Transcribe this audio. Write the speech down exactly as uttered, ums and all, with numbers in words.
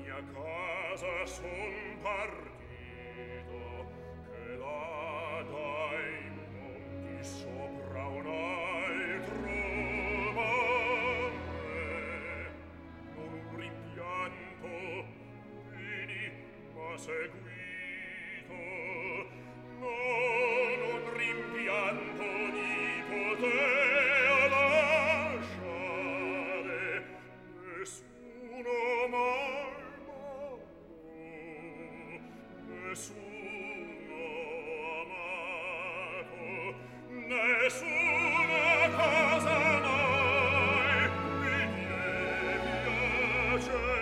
mia casa son partito, che là dai monti sopra un altro mare, non un rimpianto vidi, ma seguito, non un rimpianto di poter lasciare nessuno mai nessuno amato, nessuna cosa mai mi piace.